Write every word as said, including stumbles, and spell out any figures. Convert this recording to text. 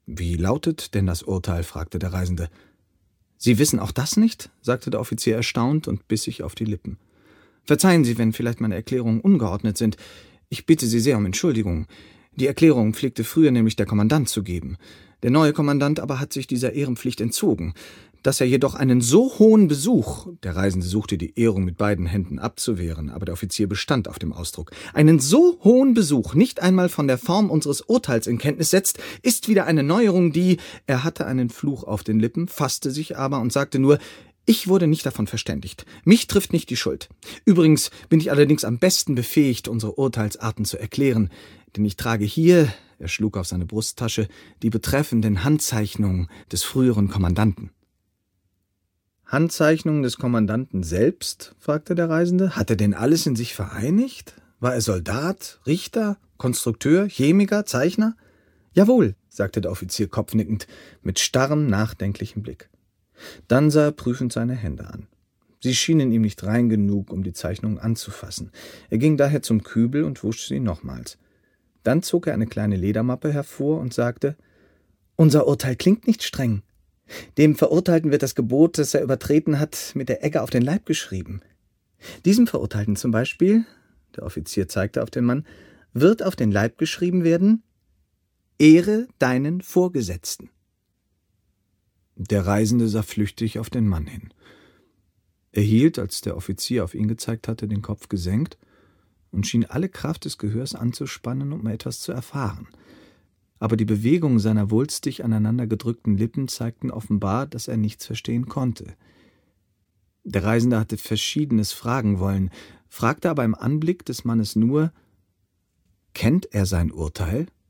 »Wie lautet denn das Urteil?« fragte der Reisende. »Sie wissen auch das nicht?« sagte der Offizier erstaunt und biss sich auf die Lippen. »Verzeihen Sie, wenn vielleicht meine Erklärungen ungeordnet sind. Ich bitte Sie sehr um Entschuldigung. Die Erklärung pflegte früher nämlich der Kommandant zu geben. Der neue Kommandant aber hat sich dieser Ehrenpflicht entzogen. Dass er jedoch einen so hohen Besuch«, der Reisende suchte die Ehrung mit beiden Händen abzuwehren, aber der Offizier bestand auf dem Ausdruck, »einen so hohen Besuch nicht einmal von der Form unseres Urteils in Kenntnis setzt, ist wieder eine Neuerung, die...« Er hatte einen Fluch auf den Lippen, fasste sich aber und sagte nur, »Ich wurde nicht davon verständigt. Mich trifft nicht die Schuld. Übrigens bin ich allerdings am besten befähigt, unsere Urteilsarten zu erklären, denn ich trage hier«, er schlug auf seine Brusttasche, »die betreffenden Handzeichnungen des früheren Kommandanten.« »Handzeichnungen des Kommandanten selbst?« fragte der Reisende. »Hat er denn alles in sich vereinigt? War er Soldat, Richter, Konstrukteur, Chemiker, Zeichner?« »Jawohl«, sagte der Offizier kopfnickend, mit starrem, nachdenklichem Blick. Dann sah er prüfend seine Hände an. Sie schienen ihm nicht rein genug, um die Zeichnungen anzufassen. Er ging daher zum Kübel und wusch sie nochmals. Dann zog er eine kleine Ledermappe hervor und sagte, »Unser Urteil klingt nicht streng. Dem Verurteilten wird das Gebot, das er übertreten hat, mit der Egge auf den Leib geschrieben. Diesem Verurteilten zum Beispiel«, der Offizier zeigte auf den Mann, »wird auf den Leib geschrieben werden, »Ehre deinen Vorgesetzten.« Der Reisende sah flüchtig auf den Mann hin. Er hielt, als der Offizier auf ihn gezeigt hatte, den Kopf gesenkt und schien alle Kraft des Gehörs anzuspannen, um etwas zu erfahren. Aber die Bewegungen seiner wulstig aneinander gedrückten Lippen zeigten offenbar, dass er nichts verstehen konnte. Der Reisende hatte Verschiedenes fragen wollen, fragte aber im Anblick des Mannes nur, »Kennt er sein Urteil?«